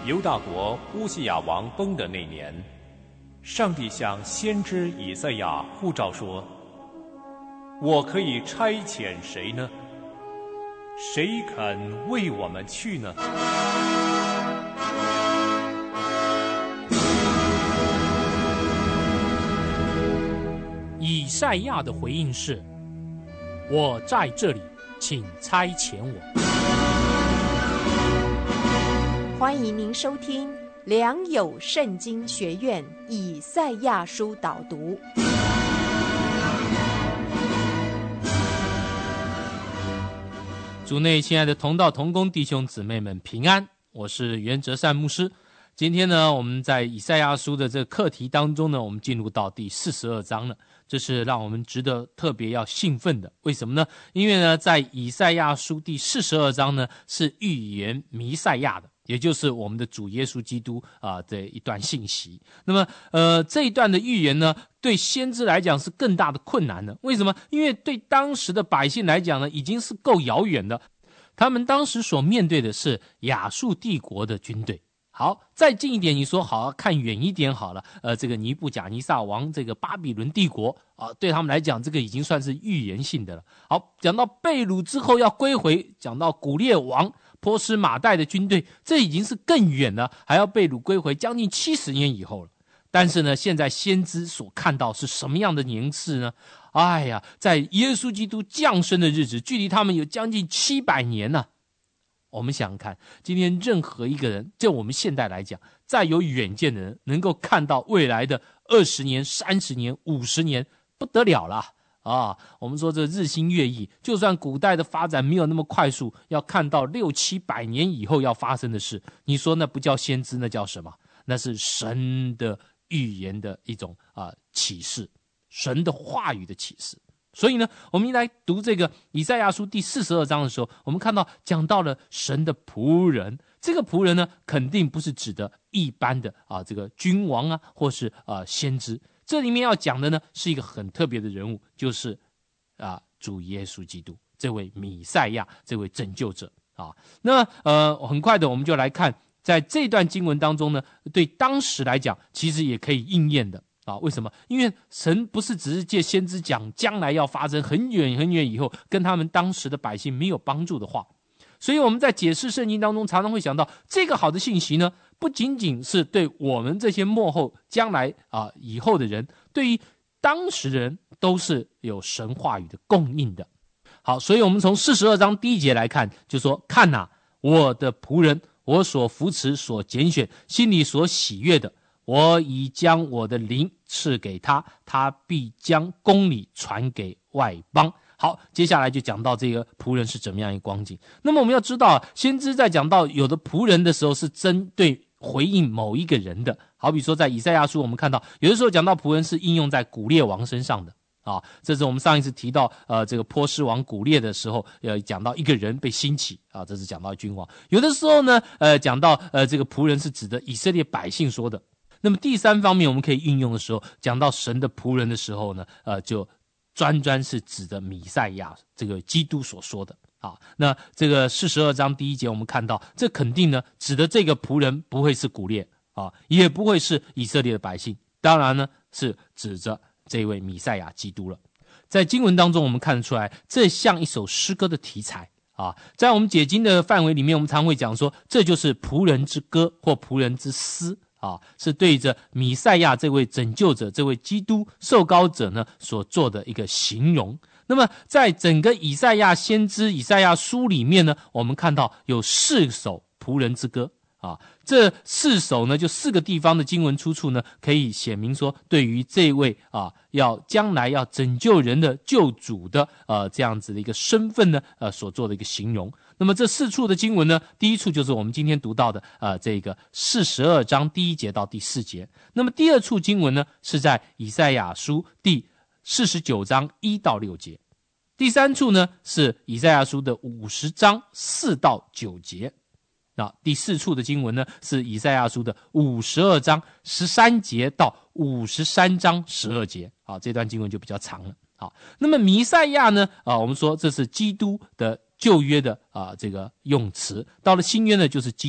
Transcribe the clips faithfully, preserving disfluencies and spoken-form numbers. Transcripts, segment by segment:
犹大国乌西雅王崩的那年，上帝向先知以赛亚呼召说：我可以差遣谁呢？谁肯为我们去呢？ 以赛亚的回应是：我在这里，请差遣我。 欢迎您收听良友圣经学院以赛亚书导读。 主内亲爱的同道同工弟兄姊妹们平安，我是袁哲善牧师。今天呢，我们在以赛亚书的这个课题当中呢，我们进入到第四十二章了。这是让我们值得特别要兴奋的。为什么呢？因为呢，在以赛亚书第四十二章呢，是预言弥赛亚的，也就是我们的主耶稣基督啊、呃、的一段信息。那么，呃，这一段的预言呢，对先知来讲是更大的困难的。为什么？因为对当时的百姓来讲呢，已经是够遥远的。他们当时所面对的是亚述帝国的军队。好，再近一点，你说好，看远一点好了。呃，这个尼布甲尼撒王，这个巴比伦帝国啊，对他们来讲，这个已经算是预言性的了。好，讲到被掳之后要归回，讲到古列王波斯马代的军队，这已经是更远了，还要被掳归回将近七十年以后了。但是呢，现在先知所看到是什么样的年次呢？哎呀，在耶稣基督降生的日子，距离他们有将近七百年呢、啊。我们想想看，今天任何一个人，就我们现代来讲，再有远见的人，能够看到未来的二十年、三十年、五十年，不得了了啊！我们说这日新月异，就算古代的发展没有那么快速，要看到六七百年以后要发生的事，你说那不叫先知，那叫什么？那是神的预言的一种啊、呃、启示，神的话语的启示。所以呢，我们一来读这个以赛亚书第四十二章的时候，我们看到讲到了神的仆人。这个仆人呢，肯定不是指的一般的啊这个君王啊，或是啊先知。这里面要讲的呢，是一个很特别的人物，就是啊主耶稣基督，这位弥赛亚，这位拯救者啊。那呃，很快的我们就来看，在这段经文当中呢，对当时来讲，其实也可以应验的。啊，为什么？因为神不是只是借先知讲将来要发生很远很远以后跟他们当时的百姓没有帮助的话，所以我们在解释圣经当中常常会想到，这个好的信息呢，不仅仅是对我们这些末后将来啊以后的人，对于当时的人都是有神话语的供应的。好，所以我们从四十二章第一节来看，就说看哪，我的仆人，我所扶持所拣选，心里所喜悦的，我已将我的灵赐给他，他必将公理传给外邦。好，接下来就讲到这个仆人是怎么样一个光景。那么我们要知道，先知在讲到有的仆人的时候，是针对回应某一个人的。好比说在以赛亚书，我们看到有的时候讲到仆人是应用在古列王身上的啊，这是我们上一次提到呃这个波斯王古列的时候，呃讲到一个人被兴起啊，这是讲到君王。有的时候呢，呃讲到呃这个仆人是指的以色列百姓说的。那么第三方面，我们可以运用的时候，讲到神的仆人的时候呢，呃，就专专是指的弥赛亚这个基督所说的啊。那这个四十二章第一节，我们看到，这肯定呢，指的这个仆人不会是古列啊，也不会是以色列的百姓，当然呢，是指着这位弥赛亚基督了。在经文当中，我们看得出来，这像一首诗歌的题材啊。在我们解经的范围里面，我们常会讲说，这就是仆人之歌或仆人之诗。啊，是对着弥赛亚这位拯救者、这位基督受膏者呢所做的一个形容。那么，在整个以赛亚先知以赛亚书里面呢，我们看到有四首仆人之歌啊。这四首呢，就四个地方的经文出处呢，可以显明说，对于这位啊要将来要拯救人的救主的呃这样子的一个身份呢，呃所做的一个形容。那么这四处的经文呢，第一处就是我们今天读到的呃这个四十二章第一节到第四节。那么第二处经文呢，是在以赛亚书第四十九章一到六节。第三处呢，是以赛亚书的五十章四到九节。那第四处的经文呢，是以赛亚书的五十二章十三节到五十三章十二节。好，这段经文就比较长了。好，那么弥赛亚呢，啊，我们说这是基督的旧约的啊这个用词，到了新约呢，就是基督。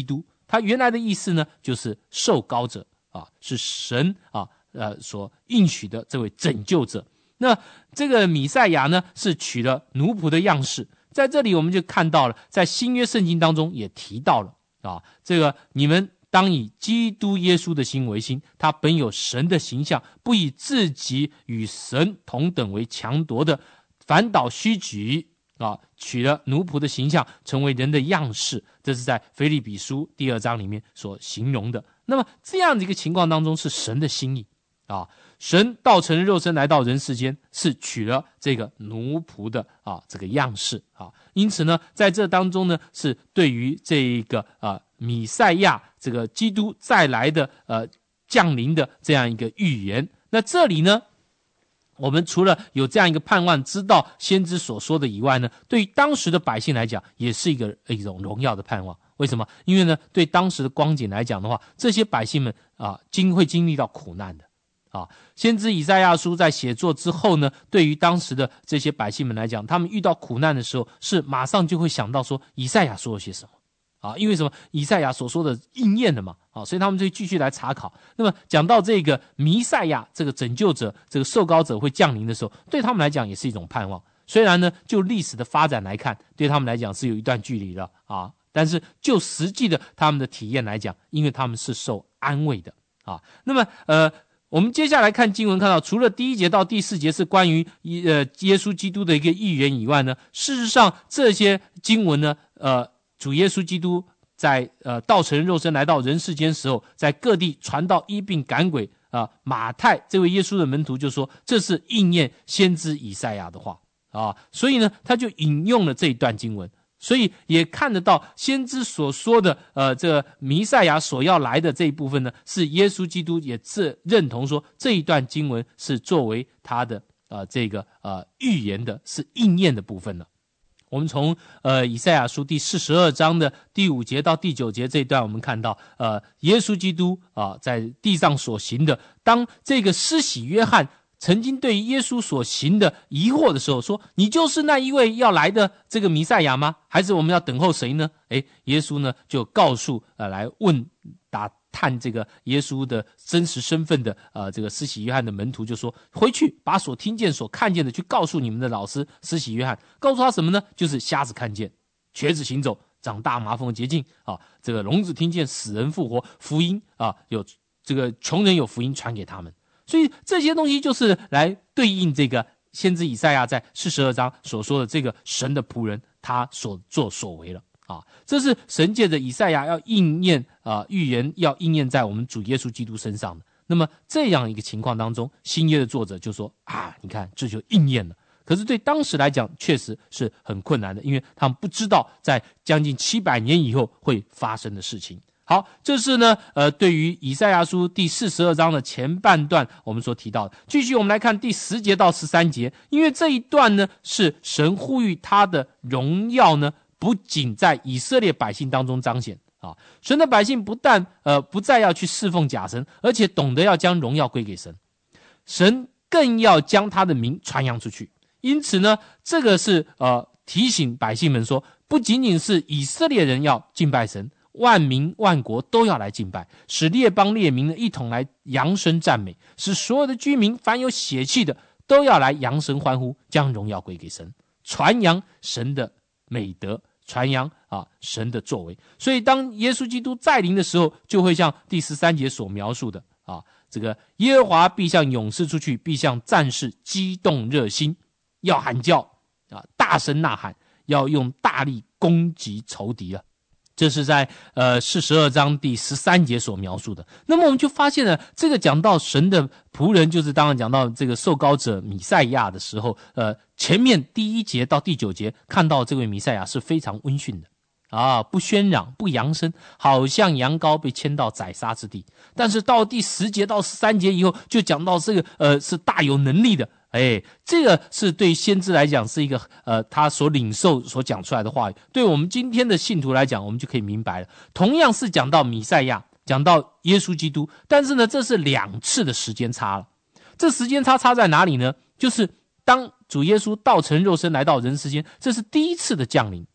它原来的意思呢，就是受膏者啊，是神啊呃所应许的这位拯救者。那这个弥赛亚呢，是取了奴仆的样式，在这里我们就看到了，在新约圣经当中也提到了啊，这个你们当以基督耶稣的心为心，他本有神的形象，不以自己与神同等为强夺的，反倒虚举啊，取了奴仆的形象，成为人的样式。这是在腓立比书第二章里面所形容的。那么这样的一个情况当中，是神的心意啊，神道成肉身来到人世间，是取了这个奴仆的啊这个样式啊。因此呢，在这当中呢，是对于这一个啊弥赛亚这个基督再来的呃降临的这样一个预言。那这里呢，我们除了有这样一个盼望，知道先知所说的以外呢，对于当时的百姓来讲，也是一个一种荣耀的盼望。为什么？因为呢，对当时的光景来讲的话，这些百姓们啊，经会经历到苦难的。啊，先知以赛亚书在写作之后呢，对于当时的这些百姓们来讲，他们遇到苦难的时候，是马上就会想到说，以赛亚说了些什么啊？因为什么？以赛亚所说的应验了嘛，啊，所以他们就继续来查考。那么讲到这个弥赛亚这个拯救者、这个受膏者会降临的时候，对他们来讲也是一种盼望。虽然呢，就历史的发展来看，对他们来讲是有一段距离了啊，但是就实际的他们的体验来讲，因为他们是受安慰的啊。那么呃。我们接下来看经文，看到除了第一节到第四节是关于呃耶稣基督的一个预言以外呢，事实上这些经文呢，呃，主耶稣基督在呃道成肉身来到人世间时候，在各地传道医病赶鬼啊、呃。马太这位耶稣的门徒就说，这是应验先知以赛亚的话啊，所以呢，他就引用了这一段经文。所以也看得到先知所说的呃这个弥赛亚所要来的这一部分呢，是耶稣基督也自认同说这一段经文是作为他的呃这个呃预言的，是应验的部分了。我们从呃以赛亚书第四十二章的第五节到第九节这一段，我们看到呃耶稣基督啊、呃、在地上所行的，当这个施洗约翰曾经对耶稣所行的疑惑的时候，说你就是那一位要来的这个弥赛亚吗？还是我们要等候谁呢？诶，耶稣呢就告诉呃来问打探这个耶稣的真实身份的呃这个施洗约翰的门徒就说，回去把所听见所看见的去告诉你们的老师施洗约翰，告诉他什么呢？就是瞎子看见，瘸子行走，长大麻风洁净啊，这个聋子听见，死人复活，福音啊有这个穷人有福音传给他们。所以这些东西就是来对应这个先知以赛亚在四十二章所说的这个神的仆人他所作所为了啊，这是神借着以赛亚要应验啊预言要应验在我们主耶稣基督身上的。那么这样一个情况当中，新约的作者就说啊，你看这就应验了。可是对当时来讲确实是很困难的，因为他们不知道在将近七百年以后会发生的事情。好，这是呢，呃，对于以赛亚书第四十二章的前半段我们所提到的。继续我们来看第十节到十三节，因为这一段呢是神呼吁他的荣耀呢，不仅在以色列百姓当中彰显啊，神的百姓不但呃不再要去侍奉假神，而且懂得要将荣耀归给神，神更要将他的名传扬出去。因此呢，这个是呃提醒百姓们说，不仅仅是以色列人要敬拜神，万民万国都要来敬拜，使列邦列民呢一同来扬声赞美，使所有的居民凡有血气的都要来扬声欢呼，将荣耀归给神，传扬神的美德，传扬啊神的作为。所以当耶稣基督再临的时候，就会像第十三节所描述的啊，这个耶和华必向勇士出去，必向战士激动热心，要喊叫啊，大声呐喊，要用大力攻击仇敌了。这是在呃四十二章第十三节所描述的。那么我们就发现了，这个讲到神的仆人，就是当然讲到这个受膏者弥赛亚的时候，呃，前面第一节到第九节看到这位弥赛亚是非常温驯的啊，不喧嚷，不扬声，好像羊羔被牵到宰杀之地。但是到第十节到十三节以后，就讲到这个呃是大有能力的。哎，这个是对先知来讲是一个呃他所领受所讲出来的话语，对我们今天的信徒来讲，我们就可以明白了。同样是讲到弥赛亚，讲到耶稣基督，但是呢，这是两次的时间差了。这时间差差在哪里呢？就是当主耶稣道成肉身来到人世间，这是第一次的降临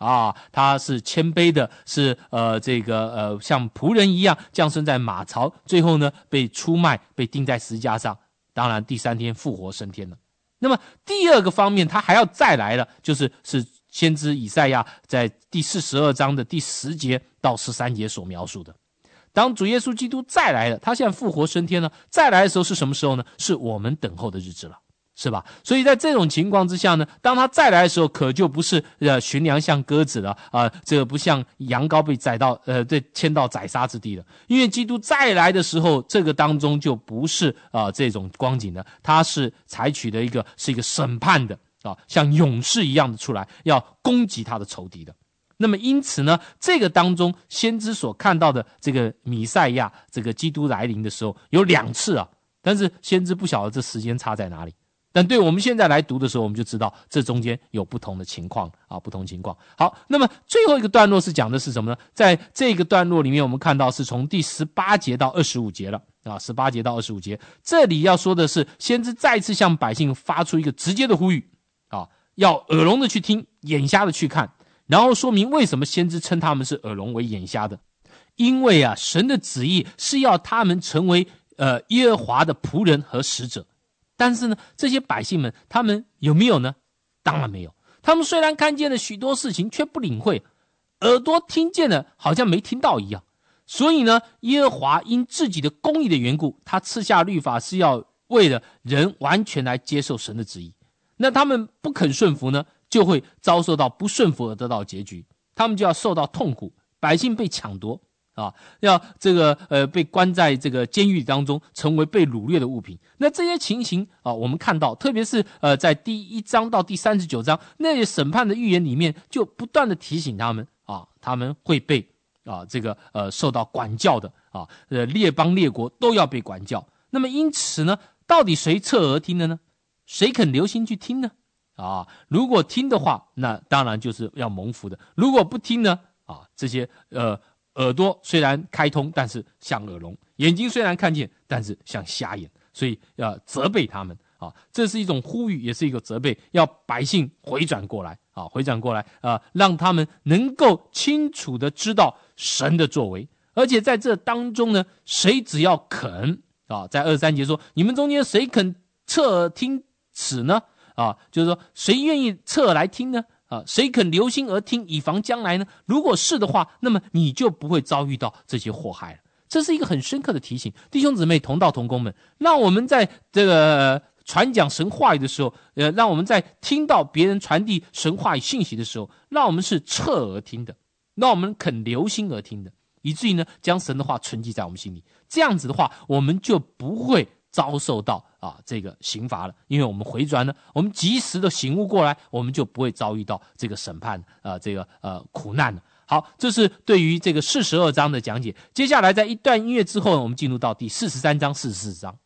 啊，他是谦卑的，是呃这个呃像仆人一样降生在马槽，最后呢被出卖，被钉在十字架上，当然第三天复活升天了。那么第二个方面，他还要再来了，就是是先知以赛亚在第四十二章的第十节到十三节所描述的。当主耶稣基督再来了，他现在复活升天了，再来的时候是什么时候呢？是我们等候的日子了，是吧？所以在这种情况之下呢，当他再来的时候，可就不是呃驯良像鸽子了啊、呃，这个不像羊羔被宰到呃对牵到宰杀之地了。因为基督再来的时候，这个当中就不是啊、呃、这种光景了，他是采取的一个是一个审判的啊，像勇士一样的出来，要攻击他的仇敌的。那么因此呢，这个当中先知所看到的这个弥赛亚，这个基督来临的时候有两次啊，但是先知不晓得这时间差在哪里。但对我们现在来读的时候，我们就知道这中间有不同的情况啊，不同情况。好，那么最后一个段落是讲的是什么呢？在这个段落里面，我们看到是从第十八节到二十五节了啊，十八节到二十五节，这里要说的是先知再次向百姓发出一个直接的呼吁啊，要耳聋的去听，眼瞎的去看。然后说明为什么先知称他们是耳聋为眼瞎的，因为啊，神的旨意是要他们成为呃耶和华的仆人和使者。但是呢，这些百姓们他们有没有呢？当然没有。他们虽然看见了许多事情，却不领会，耳朵听见了好像没听到一样。所以呢，耶和华因自己的公义的缘故，他赐下律法是要为了人完全来接受神的旨意。那他们不肯顺服呢，就会遭受到不顺服而得到结局，他们就要受到痛苦，百姓被抢夺啊，要这个呃被关在这个监狱当中，成为被掳掠的物品。那这些情形啊，我们看到，特别是呃在第一章到第三十九章那些审判的预言里面，就不断的提醒他们啊，他们会被啊这个呃受到管教的啊，呃列邦列国都要被管教。那么因此呢，到底谁侧耳听的呢？谁肯留心去听呢？啊，如果听的话，那当然就是要蒙福的；如果不听呢，啊，这些呃耳朵虽然开通，但是像耳聋；眼睛虽然看见，但是像瞎眼。所以要责备他们啊，这是一种呼吁，也是一个责备，要百姓回转过来啊，回转过来啊，让他们能够清楚的知道神的作为，而且在这当中呢，谁只要肯啊，在二十三节说，你们中间谁肯侧耳听此呢？啊，就是说谁愿意侧耳来听呢？啊，谁肯留心而听，以防将来呢？如果是的话，那么你就不会遭遇到这些祸害了。这是一个很深刻的提醒，弟兄姊妹、同道同工们，让我们在这个、呃、传讲神话语的时候，呃，让我们在听到别人传递神话语信息的时候，让我们是侧耳听的，让我们肯留心而听的，以至于呢，将神的话存记在我们心里。这样子的话，我们就不会遭受到啊这个刑罚了，因为我们回转了，我们及时的醒悟过来，我们就不会遭遇到这个审判啊、呃、这个呃苦难了。好，这是对于这个四十二章的讲解。接下来在一段音乐之后呢，我们进入到第四十三章、四十四章。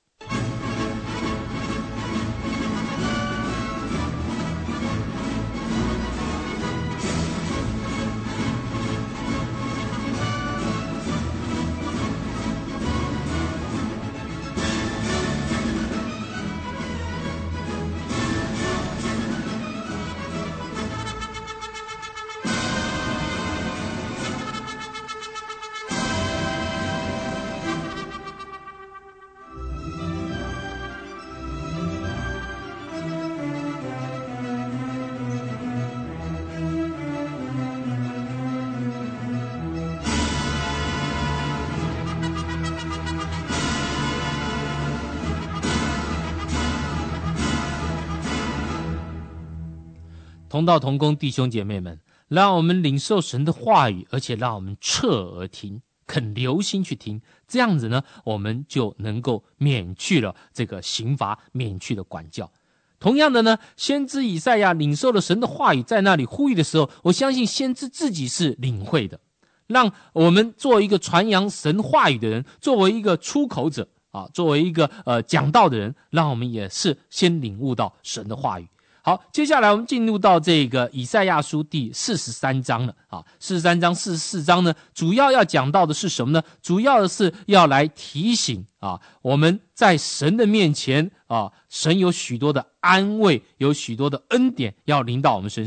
同道同工，弟兄姐妹们，让我们领受神的话语，而且让我们侧耳听，肯留心去听，这样子呢，我们就能够免去了这个刑罚，免去了管教。同样的呢，先知以赛亚领受了神的话语，在那里呼吁的时候，我相信先知自己是领会的。让我们作为一个传扬神话语的人，作为一个出口者啊，作为一个呃讲道的人，让我们也是先领悟到神的话语。好，接下来我们进入到这个以赛亚书第四十三章了啊，四十三章、四十四章呢，主要要讲到的是什么呢？主要的是要来提醒啊，我们在神的面前啊，神有许多的安慰，有许多的恩典要临到我们身上。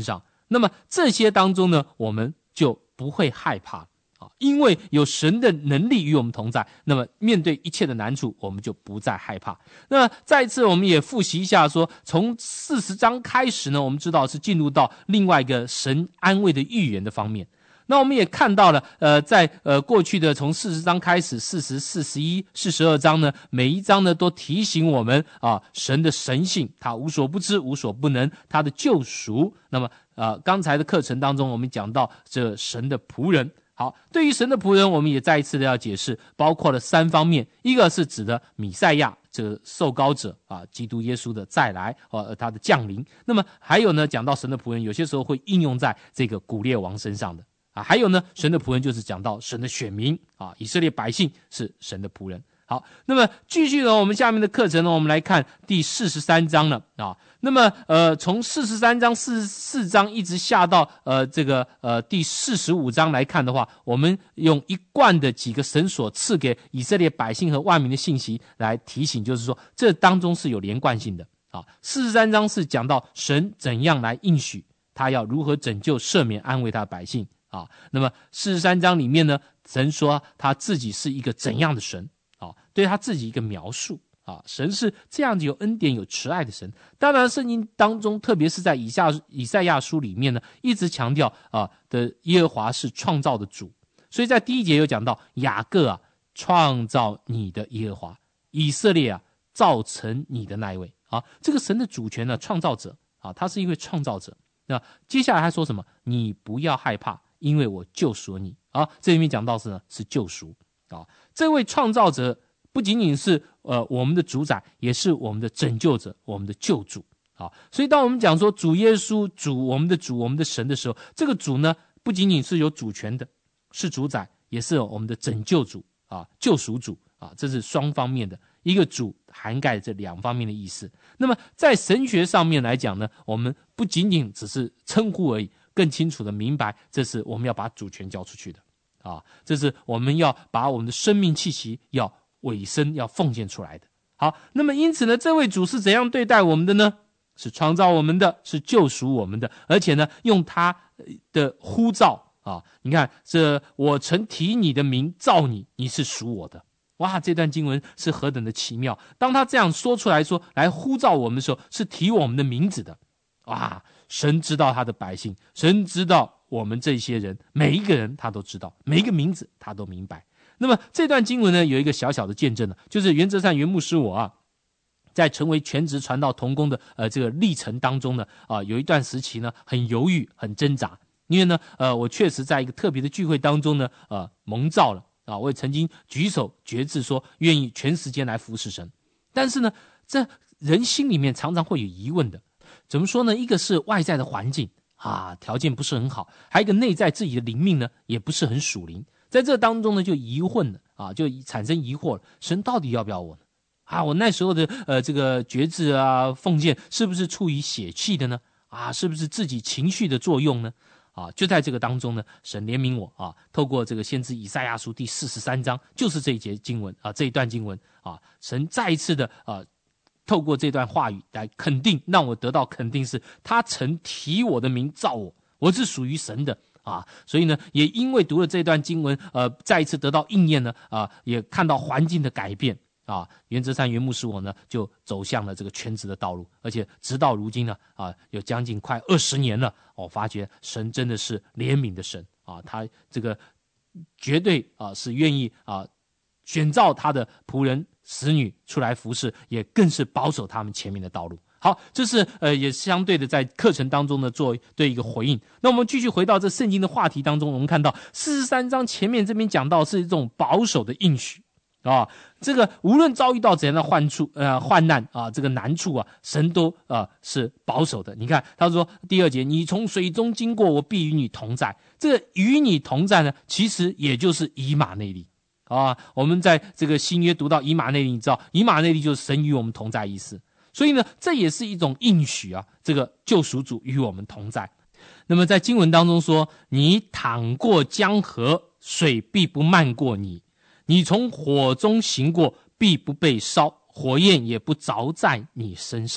那么这些当中呢，我们就不会害怕啊，因为有神的能力与我们同在，那么面对一切的难处，我们就不再害怕。那再次我们也复习一下说，从四十章开始呢，我们知道是进入到另外一个神安慰的预言的方面。那我们也看到了，呃，在呃过去的从四十章开始，四十、四十一、四十二章呢，每一章呢都提醒我们啊，神的神性，他无所不知、无所不能，他的救赎。那么，呃，刚才的课程当中，我们讲到这神的仆人。好，对于神的仆人，我们也再一次的要解释，包括了三方面，一个是指的弥赛亚这个受膏者啊，基督耶稣的再来，呃，他的降临。那么还有呢，讲到神的仆人，有些时候会应用在这个古列王身上的。啊，还有呢，神的仆人就是讲到神的选民啊，以色列百姓是神的仆人。好，那么继续呢，我们下面的课程呢，我们来看第四十三章了啊。那么呃，从四十三章、四十四章一直下到呃这个呃第四十五章来看的话，我们用一贯的几个神所赐给以色列百姓和万民的信息来提醒，就是说这当中是有连贯性的啊。四十三章是讲到神怎样来应许，他要如何拯救、赦免、安慰他的百姓。啊，那么四十三章里面呢，神说他自己是一个怎样的神啊？对他自己一个描述啊，神是这样子有恩典、有慈爱的神。当然，圣经当中，特别是在以下以赛亚书里面呢，一直强调啊的耶和华是创造的主。所以在第一节有讲到雅各啊，创造你的耶和华，以色列啊，造成你的那一位啊，这个神的主权呢，创造者啊，他是一位创造者。那接下来他说什么？你不要害怕。因为我救赎你啊，这里面讲到是呢是救赎啊，这位创造者不仅仅是呃我们的主宰，也是我们的拯救者，我们的救主啊。所以当我们讲说主耶稣、主我们的主、我们的神的时候，这个主呢不仅仅是有主权的，是主宰，也是我们的拯救主啊、救赎主啊，这是双方面的，一个主涵盖这两方面的意思。那么在神学上面来讲呢，我们不仅仅只是称呼而已。更清楚的明白，这是我们要把主权交出去的啊！这是我们要把我们的生命气息要委身、要奉献出来的。好，那么因此呢，这位主是怎样对待我们的呢？是创造我们的，是救赎我们的，而且呢，用他的呼召啊！你看，这我曾提你的名召你，你是属我的。哇，这段经文是何等的奇妙！当他这样说出来说，来呼召我们的时候，是提我们的名字的。哇！神知道他的百姓，神知道我们这些人，每一个人他都知道，每一个名字他都明白。那么这段经文呢，有一个小小的见证呢，就是原则上原牧师我啊，在成为全职传道同工的呃这个历程当中呢，啊、呃、有一段时期呢很犹豫、很挣扎，因为呢呃我确实在一个特别的聚会当中呢呃蒙召了啊，我也曾经举手决志说愿意全时间来服侍神，但是呢这人心里面常常会有疑问的。怎么说呢？一个是外在的环境啊，条件不是很好；还有一个内在自己的灵命呢，也不是很属灵。在这当中呢，就疑混了啊，就产生疑惑了。神到底要不要我呢？啊，我那时候的呃这个决志啊、奉献，是不是出于血气的呢？啊，是不是自己情绪的作用呢？啊，就在这个当中呢，神怜悯我啊，透过这个先知以赛亚书第四十三章，就是这一节经文啊，这一段经文啊，神再一次的啊。透过这段话语来肯定，让我得到肯定是他曾提我的名召我，我是属于神的啊。所以呢，也因为读了这段经文，呃，再一次得到应验呢，啊，也看到环境的改变啊。原则上，原牧师我呢就走向了这个全职的道路，而且直到如今呢，啊，有将近快二十年了，我发觉神真的是怜悯的神啊，他这个绝对啊是愿意啊选召他的仆人。使女出来服侍，也更是保守他们前面的道路。好，这是呃也相对的在课程当中呢做对一个回应。那我们继续回到这圣经的话题当中，我们看到四十三章前面这边讲到是一种保守的应许啊，这个无论遭遇到怎样的患处呃患难啊，这个难处啊，神都啊、呃、是保守的。你看他说第二节，你从水中经过，我必与你同在。这个与你同在呢，其实也就是以马内利。啊，我们在这个新约读到以马内利，你知道以马内利就是神与我们同在意思，所以呢，这也是一种应许啊，这个救赎主与我们同在。那么在经文当中说，你淌过江河，水必不漫过你；你从火中行过，必不被烧，火焰也不着在你身上。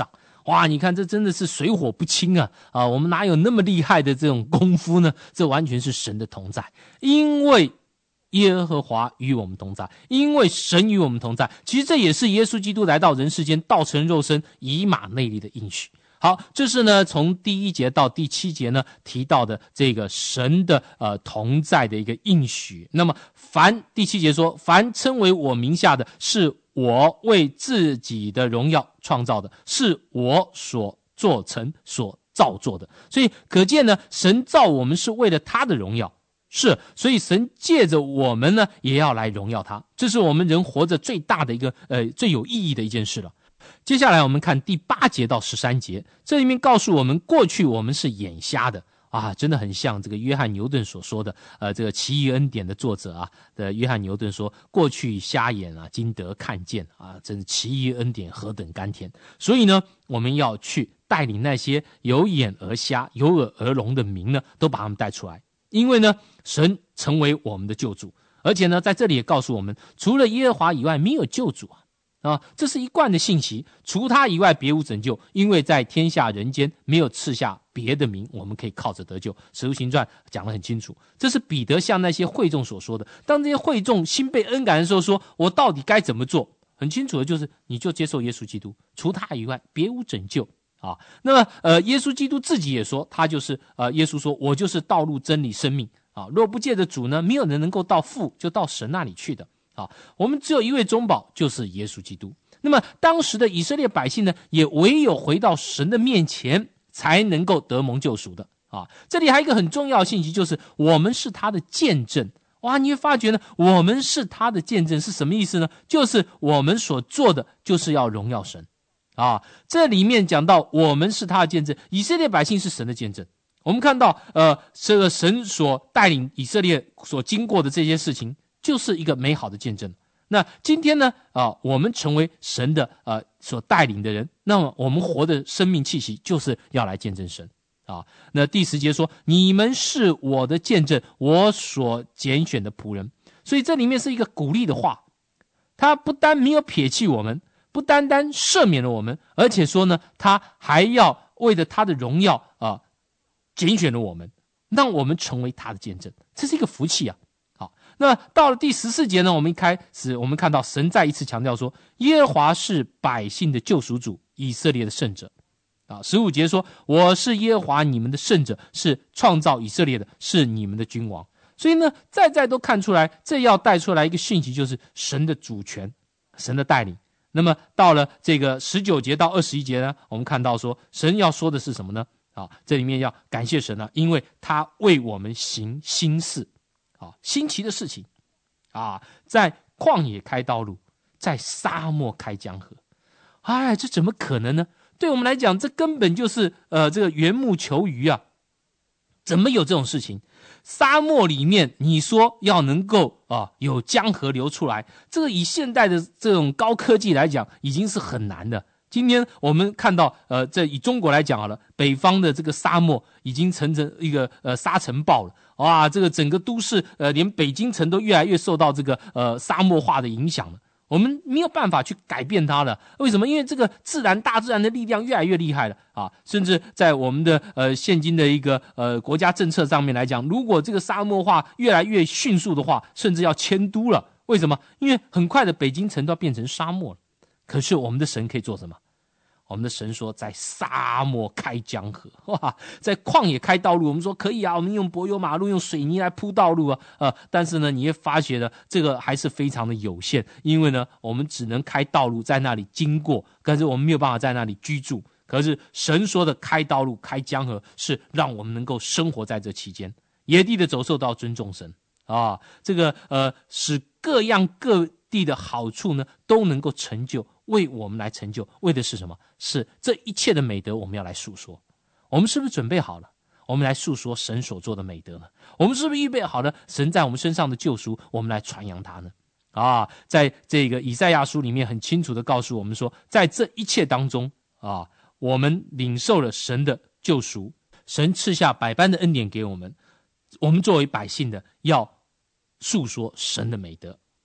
哇，你看这真的是水火不侵啊！啊，我们哪有那么厉害的这种功夫呢？这完全是神的同在，因为耶和华与我们同在，因为神与我们同在。其实这也是耶稣基督来到人世间，道成肉身，以马内利的应许。好，这是呢从第一节到第七节呢提到的这个神的呃同在的一个应许。那么凡第七节说，凡称为我名下的，是我为自己的荣耀创造的，是我所做成所造作的。所以可见呢，神造我们是为了他的荣耀，是，所以神借着我们呢也要来荣耀他，这是我们人活着最大的一个呃最有意义的一件事了。接下来我们看第八节到十三节，这里面告诉我们，过去我们是眼瞎的啊，真的很像这个约翰牛顿所说的，呃，这个奇异恩典的作者啊的约翰牛顿说，过去瞎眼啊，今得看见啊，真是奇异恩典何等甘甜。所以呢，我们要去带领那些有眼而瞎、有耳而聋的民呢，都把他们带出来，因为呢，神成为我们的救主，而且呢，在这里也告诉我们，除了耶和华以外，没有救主啊。啊，这是一贯的信息，除他以外别无拯救，因为在天下人间没有赐下别的名，我们可以靠着得救。使徒行传讲得很清楚，这是彼得向那些会众所说的。当这些会众心被恩感的时候，说我到底该怎么做？很清楚的就是，你就接受耶稣基督，除他以外别无拯救啊。那么，呃，耶稣基督自己也说，他就是呃，耶稣说，我就是道路、真理、生命啊。若不借着主呢，没有人能够到父，就到神那里去的。好，我们只有一位中保，就是耶稣基督。那么当时的以色列百姓呢，也唯有回到神的面前，才能够得蒙救赎的啊。这里还有一个很重要的信息，就是我们是他的见证。哇，你会发觉呢，我们是他的见证是什么意思呢？就是我们所做的就是要荣耀神啊。这里面讲到我们是他的见证，以色列百姓是神的见证。我们看到呃，这个神所带领以色列所经过的这些事情，就是一个美好的见证。那今天呢啊，我们成为神的呃所带领的人，那么我们活的生命气息就是要来见证神啊。那第十节说，你们是我的见证，我所拣选的仆人。所以这里面是一个鼓励的话，他不单没有撇弃我们，不单单赦免了我们，而且说呢，他还要为了他的荣耀啊拣选了我们，让我们成为他的见证，这是一个福气啊。那到了第十四节呢，我们一开始我们看到神再一次强调说，耶和华是百姓的救赎主，以色列的圣者啊。十五节说，我是耶和华你们的圣者，是创造以色列的，是你们的君王。所以呢，再再都看出来，这要带出来一个讯息，就是神的主权，神的带领。那么到了这个十九节到二十一节呢，我们看到说，神要说的是什么呢？啊，这里面要感谢神啊，因为他为我们行新事。啊，新奇的事情啊，在旷野开道路，在沙漠开江河。哎，这怎么可能呢？对我们来讲，这根本就是呃这个缘木求鱼啊！怎么有这种事情？沙漠里面，你说要能够啊有江河流出来，这个以现代的这种高科技来讲，已经是很难的。今天我们看到，呃，这以中国来讲好了，北方的这个沙漠已经成成一个呃沙尘暴了，哇，这个整个都市，呃，连北京城都越来越受到这个呃沙漠化的影响了。我们没有办法去改变它了，为什么？因为这个自然大自然的力量越来越厉害了啊！甚至在我们的呃现今的一个呃国家政策上面来讲，如果这个沙漠化越来越迅速的话，甚至要迁都了。为什么？因为很快的北京城都要变成沙漠了。可是我们的神可以做什么？我们的神说，在沙漠开江河，哇，在旷野开道路。我们说可以啊，我们用柏油马路，用水泥来铺道路啊，呃，但是呢，你会发觉呢，这个还是非常的有限，因为呢，我们只能开道路在那里经过，可是我们没有办法在那里居住。可是神说的开道路、开江河，是让我们能够生活在这期间。野地的走兽都要尊重神啊，这个呃，使各样各地的好处呢，都能够成就。为我们来成就，为的是什么？是这一切的美德我们要来述说。我们是不是准备好了？我们来述说神所做的美德呢？我们是不是预备好了神在我们身上的救赎，我们来传扬它呢？啊，在这个以赛亚书里面很清楚的告诉我们说，在这一切当中啊，我们领受了神的救赎，神赐下百般的恩典给我们，我们作为百姓的要述说神的美德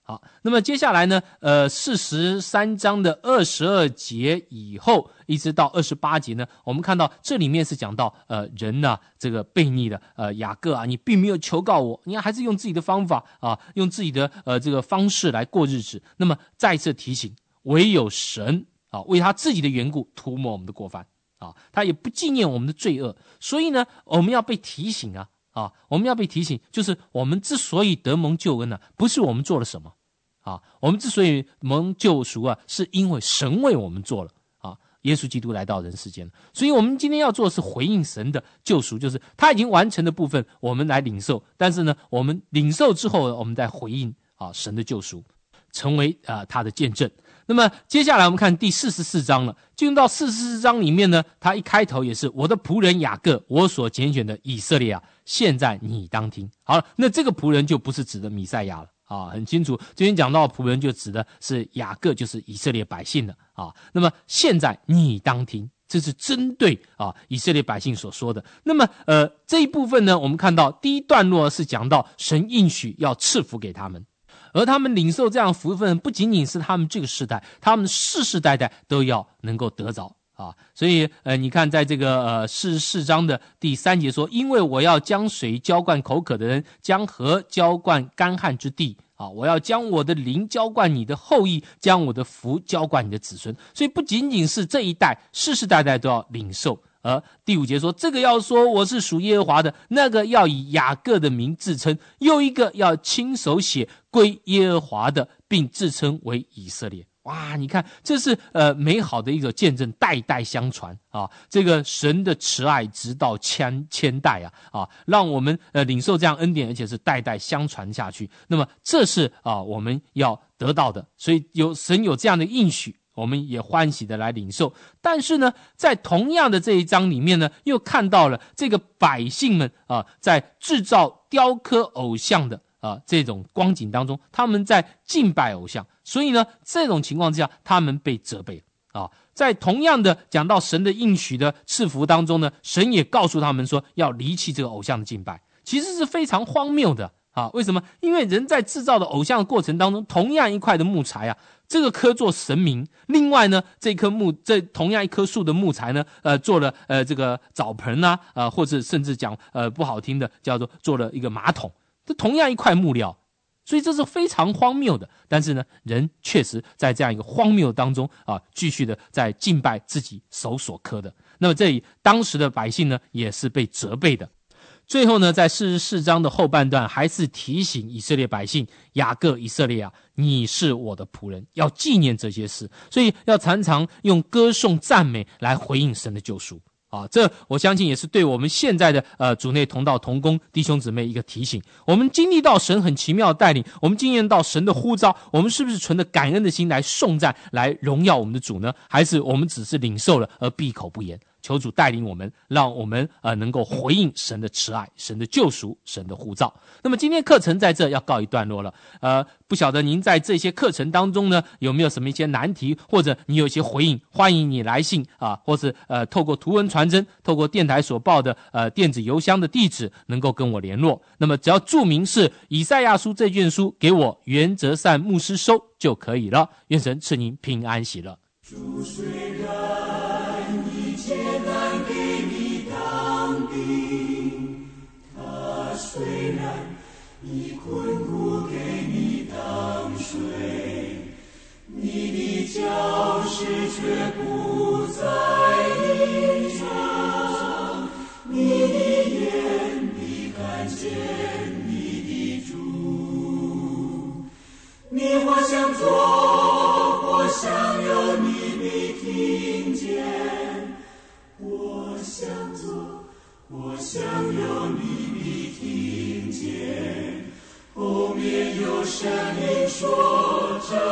好，那么接下来呢，呃，四十三章的二十二节以后，一直到二十八节呢，我们看到这里面是讲到，呃，人呢、啊，这个悖逆的，呃，雅各啊，你并没有求告我，你还是用自己的方法啊，用自己的呃这个方式来过日子。那么再次提醒，唯有神啊，为他自己的缘故涂抹我们的过犯啊，他也不纪念我们的罪恶，所以呢，我们要被提醒啊。啊，我们要被提醒，就是我们之所以得蒙救恩呢、啊，不是我们做了什么啊，我们之所以蒙救赎啊，是因为神为我们做了啊，耶稣基督来到人世间，所以我们今天要做的是回应神的救赎，就是他已经完成的部分，我们来领受，但是呢，我们领受之后，我们再回应啊神的救赎，成为啊他的见证。那么接下来我们看第四十四章了，进入到四十四章里面呢，他一开头也是我的仆人雅各，我所拣选的以色列啊，现在你当听。好了，那这个仆人就不是指的弥赛亚了啊，很清楚，这边讲到仆人就指的是雅各，就是以色列百姓的啊。那么现在你当听，这是针对啊以色列百姓所说的。那么呃这一部分呢，我们看到第一段落是讲到神应许要赐福给他们。而他们领受这样的福分，不仅仅是他们这个世代，他们世世代代都要能够得着啊。所以呃，你看在这个呃四十四章的第三节说，因为我要将水浇灌口渴的人，将河浇灌干旱之地啊，我要将我的灵浇灌你的后裔，将我的福浇灌你的子孙。所以不仅仅是这一代，世世代代都要领受。而第五节说，这个要说我是属耶和华的，那个要以雅各的名自称，又一个要亲手写归耶和华的，并自称为以色列。哇，你看这是呃美好的一个见证，代代相传啊，这个神的慈爱直到千千代啊啊，让我们呃领受这样恩典，而且是代代相传下去。那么这是啊我们要得到的，所以有神有这样的应许，我们也欢喜的来领受。但是呢，在同样的这一章里面呢，又看到了这个百姓们啊，在制造雕刻偶像的啊这种光景当中，他们在敬拜偶像，所以呢，这种情况之下，他们被责备啊。在同样的讲到神的应许的赐福当中呢，神也告诉他们说，要离弃这个偶像的敬拜，其实是非常荒谬的啊。为什么？因为人在制造的偶像的过程当中，同样一块的木材啊，这个刻做神明，另外呢，这棵木这同样一棵树的木材呢，呃，做了呃这个澡盆啊，呃，或者甚至讲呃不好听的，叫做做了一个马桶，这同样一块木料，所以这是非常荒谬的。但是呢，人确实在这样一个荒谬当中啊，继续的在敬拜自己手所刻的。那么这里当时的百姓呢，也是被责备的。最后呢，在四十四章的后半段，还是提醒以色列百姓，雅各以色列啊，你是我的仆人，要纪念这些事，所以要常常用歌颂赞美来回应神的救赎啊。这我相信也是对我们现在的呃主内同道同工弟兄姊妹一个提醒。我们经历到神很奇妙的带领，我们经验到神的呼召，我们是不是存着感恩的心来颂赞，来荣耀我们的主呢？还是我们只是领受了而闭口不言？求主带领我们，让我们呃能够回应神的慈爱、神的救赎、神的呼召。那么今天课程在这要告一段落了。呃，不晓得您在这些课程当中呢，有没有什么一些难题，或者你有一些回应，欢迎你来信啊，或是呃透过图文传真，透过电台所报的呃电子邮箱的地址，能够跟我联络。那么只要注明是以赛亚书这卷书，给我原则善牧师收就可以了。愿神赐您平安喜乐。 主虽然一切难给你当兵，他虽然以困苦给你当水，你的脚石却不在意上，你的眼必看见你的主。你或想做，或想有你听见，我想做，我想有你必听见，后面有声音说着